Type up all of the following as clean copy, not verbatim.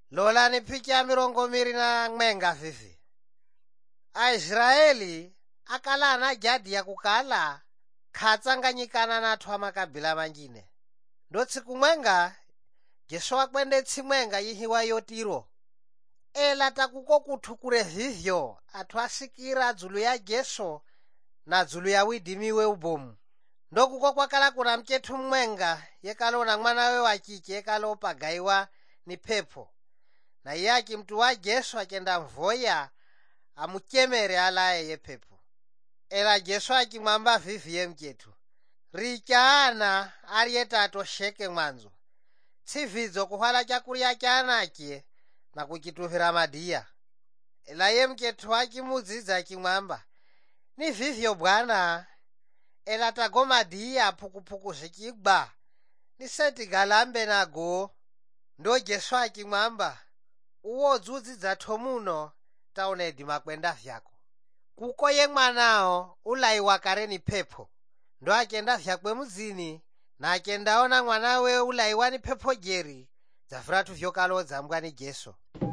Lola ni picha mirongo miri na mwenga vivi. Aisraeli akala na jadi ya kukala katsanganyikana na athu amakabila mangine. Ndo tsiku mwenga Yesu akwende tsimwenga yihiwa yotiro. Ela takuko kuthukule vivyo athu asikira dzulu ya Yesu na dzulu ya widimiwe ubomu. Ndo kuko kwakala kuna mchethu mwenga yekalona mwanawe wachiche yekalo pagaiwa ni pepo. Na yaki mtu wa Yesu akenda mvoya amuchemere alaye ye pepo. Ela Yesu akimwamba viviye mchethu, richa ana aliyeta atosheke mwanzo, tsividzo kuhwala chakurya chanache na kuchituvira madiya. Ela ye mchethu akimudzidza akimwamba, ni vivyo bwana, ela tago madiya phukupuku zikigba, nisetigalambe nago. Ndo Yesu akimwamba, uwo dzudzidza thomuno taonedi makwenda vyako. Kuko ye mwanao ulaiwa kare ni pepo. Ndo akenda vyakwe muzini na akendaona mwanawe ulaiwa ni pepo jeri dzafuratu vyokalo dzambwa ni Yesu.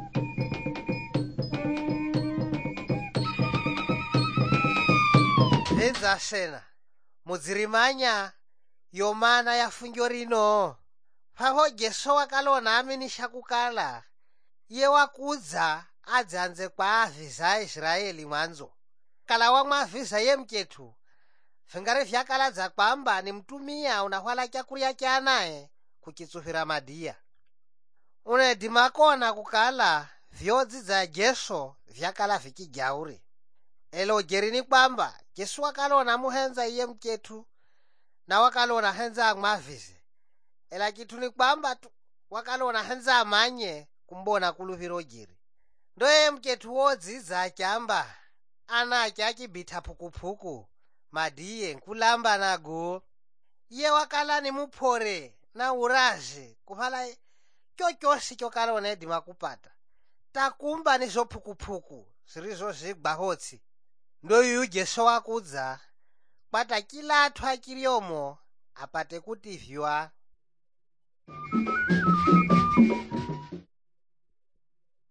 Edza sena mudzirimanya yomana ya funjo rino. Paho Yesu wakalona aminisha kukala ye wakudza adzanze kwa aviza Israeli mwanzo. Kala wamwaviza ye mchethu vingari vyakaladza kwamba ni mtumia unahwala chakurya chanaye kuchitsuvira madiya. Unedima kona kukala vyodzidza Yesu vyakala vikijauri. Elo jeri ni kwamba Yesu wakalona muhenza iye mchethu na wakalona henza amwavize. Ela kitu ni kwamba wakalona henza amanye kumbona kuluviro jeri. Ndo ye mchethu wodzidza achamba anache achibitha phukupuku madiye nkulamba nago. Iye wakala ni muphore na urazi kuhala chochosi chokalona edima kupata takumba nizo phukupuku zirizo zigba hotsi. Ndo yuyu Yesu wakudza kwata kila athu akiliomo apate kutivya.